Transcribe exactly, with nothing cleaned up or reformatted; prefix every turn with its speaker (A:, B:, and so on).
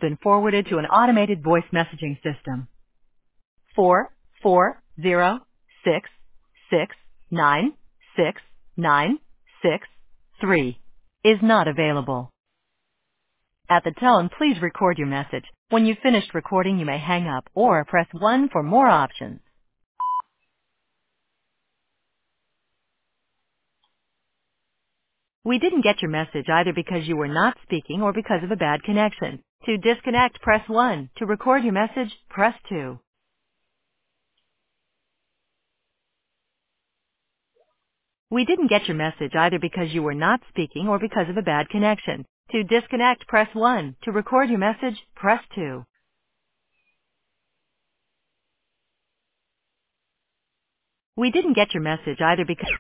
A: been forwarded to an automated voice messaging system. Four four zero six six nine six nine six three is not available. At the tone, please record your message. When you've finished recording, you may hang up or press one for more options. We didn't get your message either because you were not speaking or because of a bad connection. To disconnect, press one. To record your message, press two. We didn't get your message either because you were not speaking or because of a bad connection. To disconnect, press one. To record your message, press two. We didn't get your message either because